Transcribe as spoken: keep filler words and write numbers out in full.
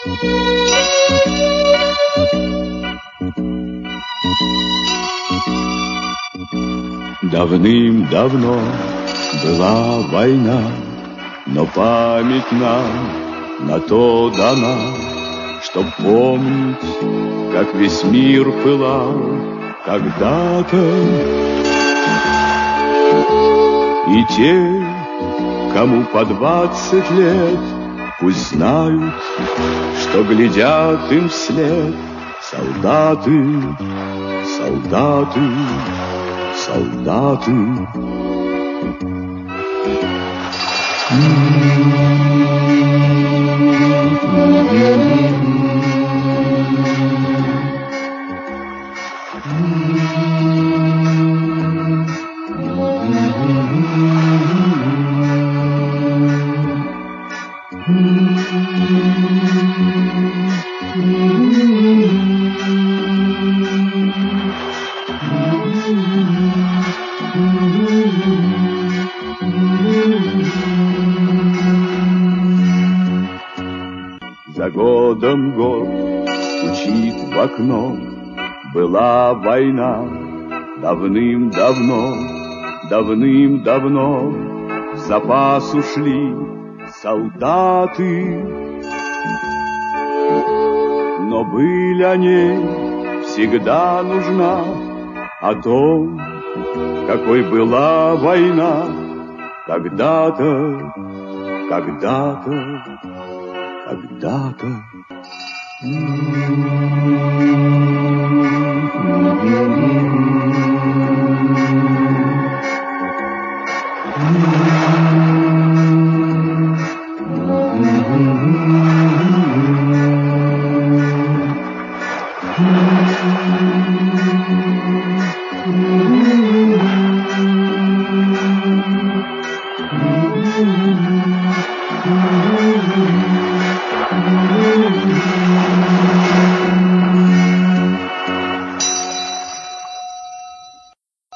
Давным-давно была война, но память нам на то дана, чтоб помнить, как весь мир пылал когда-то. И те, кому по двадцать лет, пусть знают, что глядят им вслед солдаты, солдаты, солдаты. За годом год стучит в окно. Была война давным-давно, давным-давно. В запас ушли солдаты, но быль о ней всегда нужна, о том, какой была война когда-то, когда-то, когда-то. Mm-hmm.